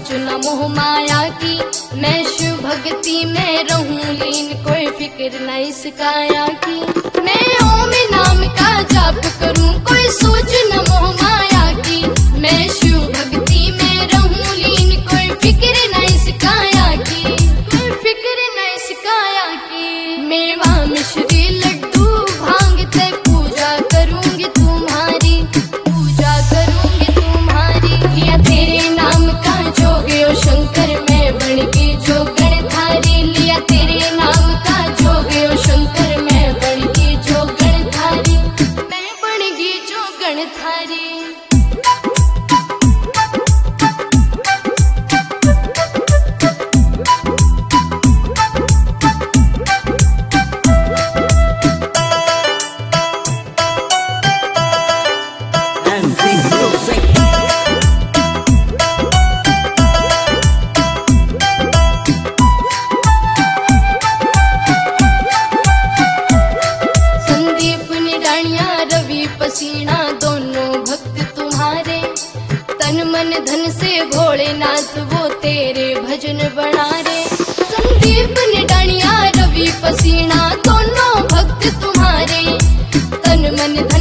सोच न मोह माया की, मैं शिव भक्ति में रहूं लीन, कोई फिक्र न इस काया की। मैं ओम नाम का जाप करूं, कोई सोच न मोह माया की, मैं शिव भक्ति में रहूं लीन, कोई फिक्र न इस काया की, कोई फिक्र न इस काया की। मेवा मिश्री लड्डू भांग ते पूजा करूंगी तुम्हारी, पूजा करूंगी तुम्हारी। लिया तेरे नाम का जोग ओ शंकर, मैं बन की जोगण थारी। लिया तेरे नाम का जोग ओ शंकर, मैं बन की जोगण थारी, मैं बन की जोगण थारी। पसीना दोनों भक्त तुम्हारे, तन मन धन से भोलेनाथ वो तेरे भजन बना रे। संदीप निडानिया रवि पसीना दोनों भक्त तुम्हारे, तन मन धन